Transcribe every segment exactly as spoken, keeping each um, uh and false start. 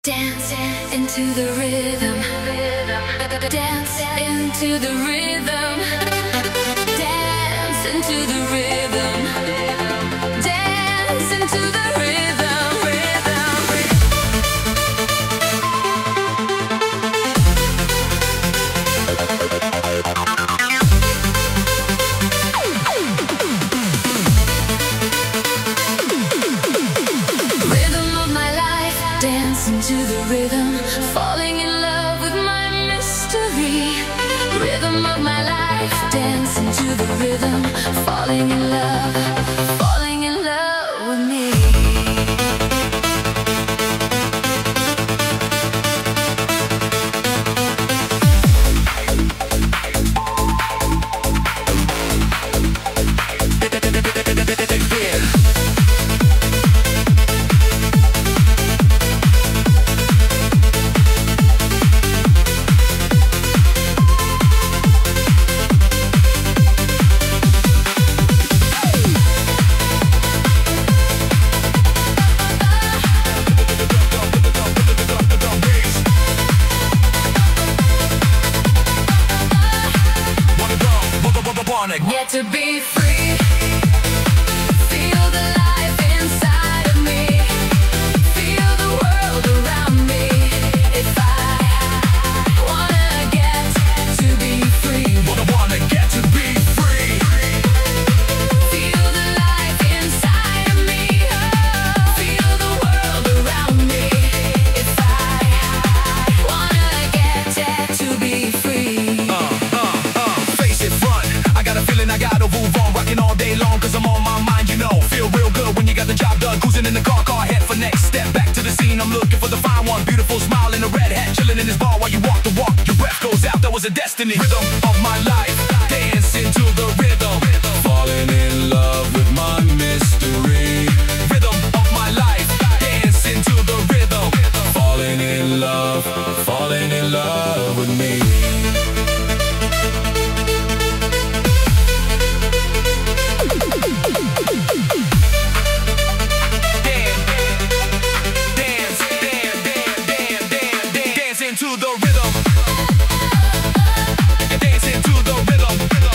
Dance into the rhythm. Dance into the rhythm. Dance into the rhythm. Dance into the rhythm. Rhythm of my life. Dance into the rhythm. Falling in love with my mystery. Rhythm of my life. Dance into the rhythm. Falling in love. Falling in love with me. Get to be free. Feel the life inside of me. Feel the world around me. If I wanna get to be free. Wanna wanna get to be free. Feel the life inside of me. Oh, feel the world around me. If I wanna get to be free. Uh, uh, uh, face it front. I got a feeling I gotta move on. Rocking all day long cause I'm on my mind, you know. Feel real good when you got the job done. Cruising in the car, car head for next. Step back to the scene, I'm looking for the fine one. Beautiful smile in a red hat. Chilling in his bar while you walk the walk. Your breath goes out, that was a destiny. Rhythm of my life. Dance into the rhythm. Falling in love with my mystery. Rhythm of my life. Dance into the rhythm. Falling in love. Falling in love with me. To the rhythm, dance into the rhythm,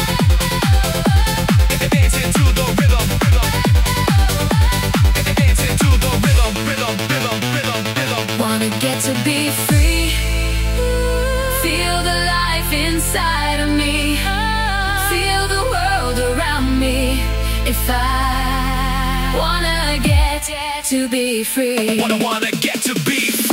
dance into the rhythm, dance into the rhythm, rhythm, rhythm, rhythm, rhythm. Wanna get to be free. Feel the life inside of me. Feel the world around me. If I wanna get to be free. Wanna wanna get to be free.